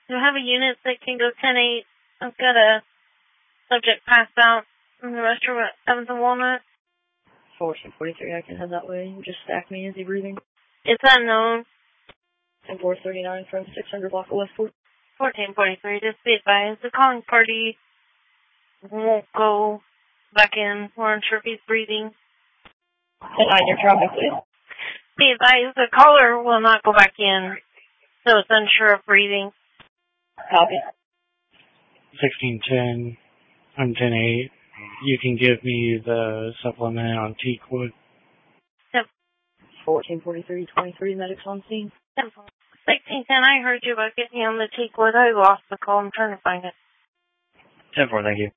Do I have a unit that can go 10-8? I've got a subject passed out in the restroom at 7th and Walnut. 1443, I can head that way. Just stack me. Is he breathing? It's unknown. 10-439 from 600 block of Westport. 1443, just be advised. The calling party won't go back in. We're unsure if he's breathing. And either traffic, please. Be advised, the caller will not go back in, so it's unsure of breathing. Copy. 1610, I'm 10-8. You can give me the supplement on Teakwood. 1443, 23 medics on scene. 1610, I heard you about getting me on the Teakwood. I lost the call. I'm trying to find it. 10-4, thank you.